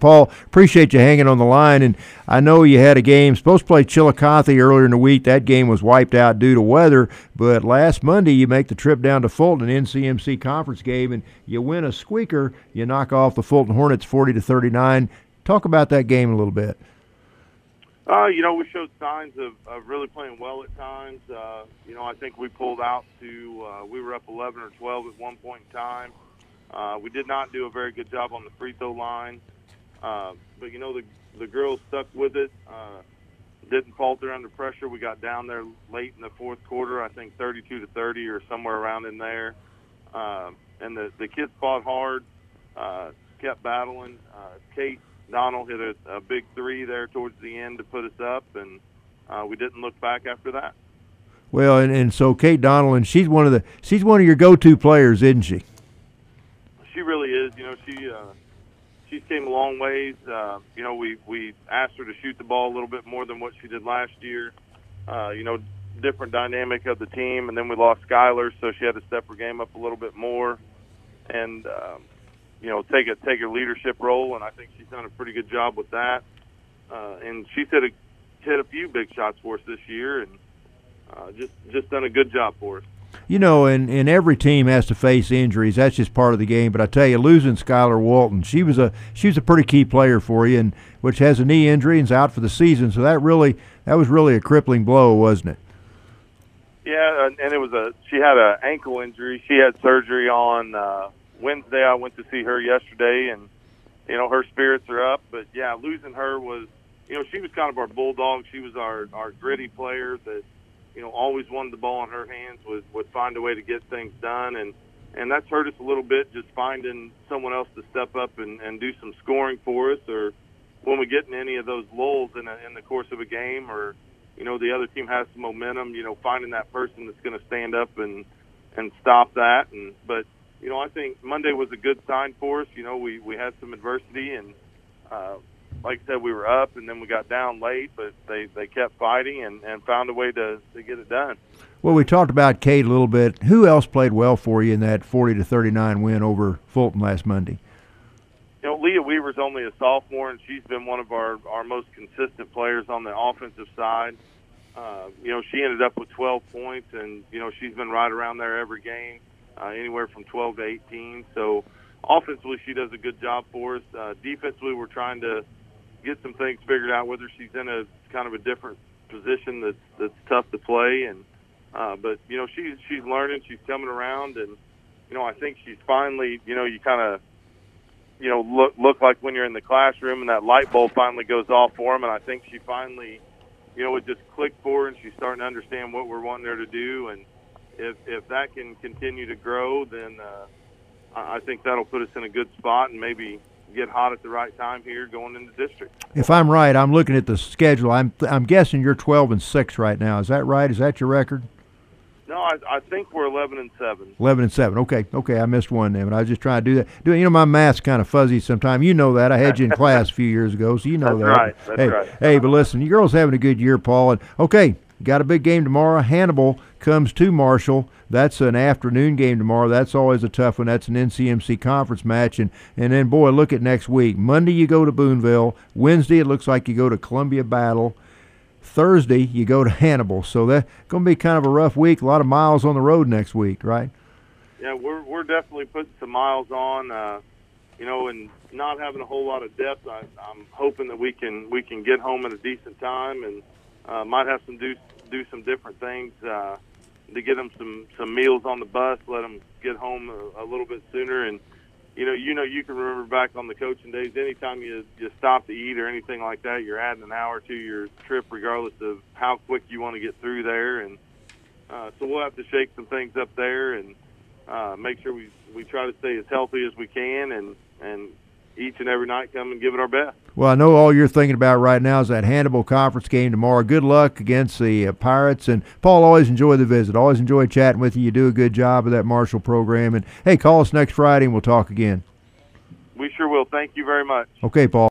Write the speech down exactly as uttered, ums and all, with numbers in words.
Paul, appreciate you hanging on the line. And I know you had a game, supposed to play Chillicothe earlier in the week. That game was wiped out due to weather. But last Monday, you make the trip down to Fulton, an N C M C conference game, and you win a squeaker. You knock off the Fulton Hornets forty to thirty-nine. Talk about that game a little bit. Uh, you know, we showed signs of, of really playing well at times. Uh, you know, I think we pulled out to, uh, we were up eleven or twelve at one point in time. Uh, we did not do a very good job on the free throw line. Uh, but, you know, the, the girls stuck with it, uh, didn't falter under pressure. We got down there late in the fourth quarter, I think thirty-two to thirty or somewhere around in there. Uh, and the, the kids fought hard, uh, kept battling. Uh, Kate Donald hit a, a big three there towards the end to put us up, and uh, we didn't look back after that. Well, and, and so Kate Donald, and she's one of the she's one of your go-to players, isn't she? She really is. You know, she uh, she's came a long ways. Uh, you know, we we asked her to shoot the ball a little bit more than what she did last year. Uh, you know, different dynamic of the team, and then we lost Skylar, so she had to step her game up a little bit more. And um, you know, take a take a leadership role, and I think she's done a pretty good job with that. Uh, and she's hit a hit a few big shots for us this year, and uh, just just done a good job for us. You know, and, and every team has to face injuries. That's just part of the game. But I tell you, losing Skylar Walton, she was a she was a pretty key player for you, and which has a knee injury and's out for the season. So that really that was really a crippling blow, wasn't it? Yeah, and it was a she had an ankle injury. She had surgery on Uh, Wednesday. I went to see her yesterday, and you know, her spirits are up. But yeah, losing her was, you know, she was kind of our bulldog. She was our our gritty player that, you know, always wanted the ball in her hands, would would find a way to get things done, and and that's hurt us a little bit, just finding someone else to step up and, and do some scoring for us, or when we get in any of those lulls in a, in the course of a game, or you know, the other team has some momentum, you know, finding that person that's going to stand up and and stop that. And but you know, I think Monday was a good sign for us. You know, we, we had some adversity, and uh, like I said, we were up, and then we got down late, but they, they kept fighting and, and found a way to, to get it done. Well, we talked about Kate a little bit. Who else played well for you in that forty to thirty-nine win over Fulton last Monday? You know, Leah Weaver's only a sophomore, and she's been one of our, our most consistent players on the offensive side. Uh, you know, she ended up with twelve points, and, you know, she's been right around there every game. Uh, anywhere from twelve to eighteen. So offensively, she does a good job for us. Uh, defensively, we're trying to get some things figured out with her. She's in a kind of a different position that's that's tough to play, and uh, but you know, she's she's learning. She's coming around, and you know, I think she's finally, you know, you kind of you know look look like when you're in the classroom and that light bulb finally goes off for them, and I think she finally, you know, it just clicked for her, and she's starting to understand what we're wanting her to do. And If if that can continue to grow, then uh, I think that'll put us in a good spot and maybe get hot at the right time here going into district. If I'm right, I'm looking at the schedule. I'm I'm guessing you're twelve and six right now. Is that right? Is that your record? No, I, I think we're eleven and seven. Eleven and seven. Okay, okay. I missed one there, but I was just trying to do that. Do you know my math's kind of fuzzy sometimes? You know that. I had you in class a few years ago, so you know That's that. Right. That's hey, right. Hey, but listen, you girls having a good year, Paul. And okay, got a big game tomorrow. Hannibal comes to Marshall. That's an afternoon game tomorrow. That's always a tough one. That's an N C M C conference match. And, and then, boy, look at next week. Monday you go to Boonville. Wednesday it looks like you go to Columbia Battle. Thursday you go to Hannibal. So that's going to be kind of a rough week. A lot of miles on the road next week, right? Yeah, we're we're definitely putting some miles on. Uh, you know, and not having a whole lot of depth. I, I'm hoping that we can we can get home at a decent time, and uh, might have some do do some different things. Uh, to get them some, some meals on the bus, let them get home a, a little bit sooner. And, you know, you know, you can remember back on the coaching days, anytime you, you stop to eat or anything like that, you're adding an hour to your trip regardless of how quick you want to get through there. And uh, so we'll have to shake some things up there and uh, make sure we, we try to stay as healthy as we can and, and each and every night come and give it our best. Well, I know all you're thinking about right now is that Hannibal conference game tomorrow. Good luck against the uh, Pirates. And, Paul, always enjoy the visit. Always enjoy chatting with you. You do a good job of that Marshall program. And, hey, call us next Friday and we'll talk again. We sure will. Thank you very much. Okay, Paul.